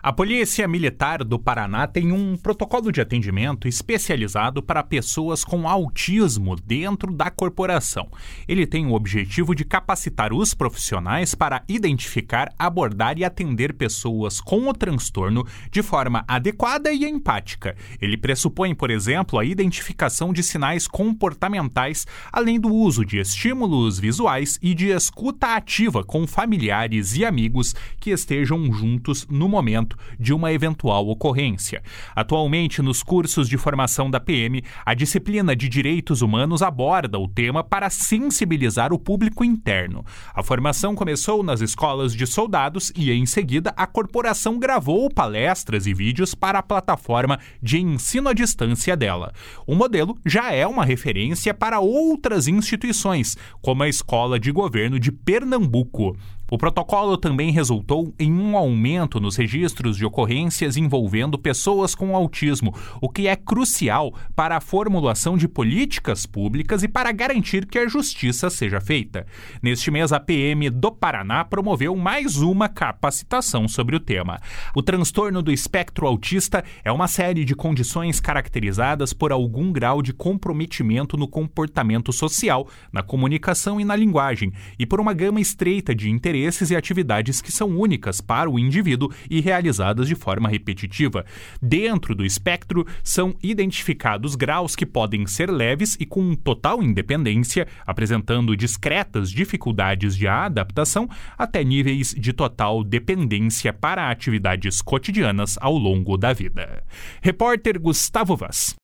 A Polícia Militar do Paraná tem um protocolo de atendimento especializado para pessoas com autismo dentro da corporação. Ele tem o objetivo de capacitar os profissionais para identificar, abordar e atender pessoas com o transtorno de forma adequada e empática. Ele pressupõe, por exemplo, a identificação de sinais comportamentais, além do uso de estímulos visuais e de escuta ativa com familiares e amigos que estejam juntos no momento de uma eventual ocorrência. Atualmente, nos cursos de formação da PM, a disciplina de Direitos Humanos aborda o tema para sensibilizar o público interno. A formação começou nas escolas de soldados e, em seguida, a corporação gravou palestras e vídeos para a plataforma de ensino à distância dela. O modelo já é uma referência para outras instituições, como a Escola de Governo de Pernambuco. O protocolo também resultou em um aumento nos registros de ocorrências envolvendo pessoas com autismo, o que é crucial para a formulação de políticas públicas e para garantir que a justiça seja feita. Neste mês, a PM do Paraná promoveu mais uma capacitação sobre o tema. O transtorno do espectro autista é uma série de condições caracterizadas por algum grau de comprometimento no comportamento social, na comunicação e na linguagem, e por uma gama estreita de interesses e atividades que são únicas para o indivíduo e realizadas de forma repetitiva. Dentro do espectro, são identificados graus que podem ser leves e com total independência, apresentando discretas dificuldades de adaptação, até níveis de total dependência para atividades cotidianas ao longo da vida. Repórter Gustavo Vaz.